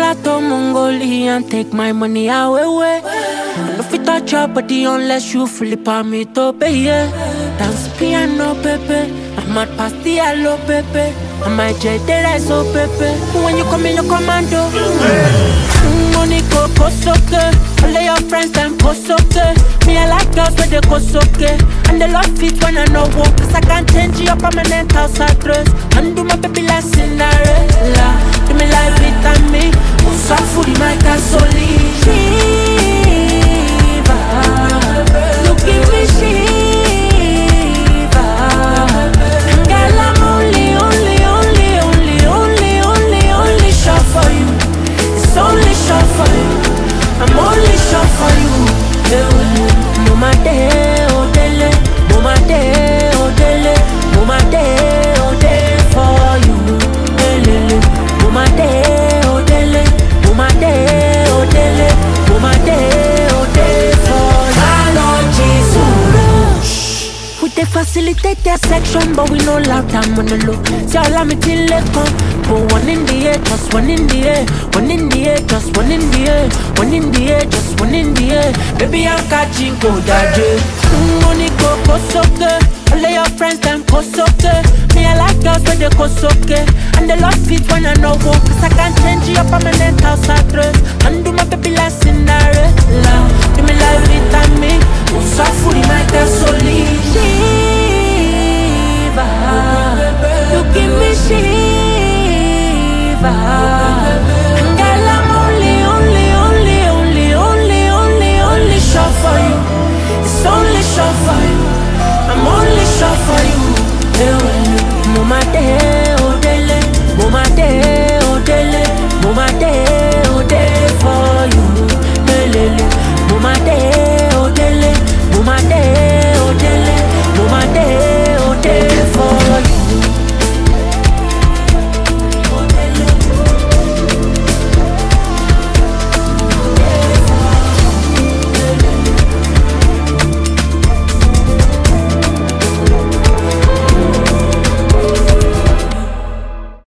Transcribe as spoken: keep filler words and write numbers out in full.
dollar to Mongolia and take my money away. way. No fit touch your body unless you fully permit to pay. Yeah. Dance piano, pepe. I'm at past the hello, pepe. I might jet the rice, oh, pepe. When you come in, your commando. Money go cost okay. All of your friends them post okay. Me I like girls where they cost okay. And they love it when I know walk. Cause I can't change your permanent house address. And do my baby like Cinderella. Do me like vitamin. Usa food in my gasoline. Shiva. You give me Shiva. Girl I'm only, only, only, only, only, only, only shot for you. It's only shot for you. I'm only shot for you. Mama day, oh dele. Mama day, oh dele. Mama day, oh dele for you. Dele. Mama day, oh dele. Mama day, oh dele. Mama day, oh dele for you. My Lord Jesus. We dey facilitate their section, but we no loud time on the low. See all of me till they come. But one in the air, just one in the air. One in the air, just one in the air. One in the air, just one in the air. Baby, I'm catching cold, daddy. Money go cost okay. All of your friends them cost okay. Me I like girls when they cost okay. And they love it when I know walk. Cause I can't change your permanent house address. And do my baby like Cinderella. Do me like vitamin. Usa food in my gasoline.